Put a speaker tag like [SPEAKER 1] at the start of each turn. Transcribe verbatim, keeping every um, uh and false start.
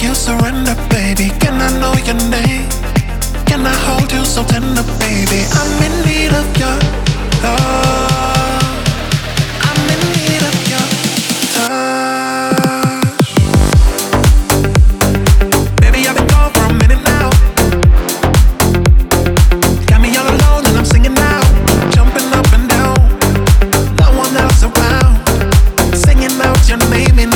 [SPEAKER 1] you surrender, baby? Can I know your name? Can I hold you so tender, baby? I'm in need of your love. I'm in need of your touch. Baby, I've been gone for a minute now. Got me all alone and I'm singing now, jumping up and down. No one else around, singing out your name in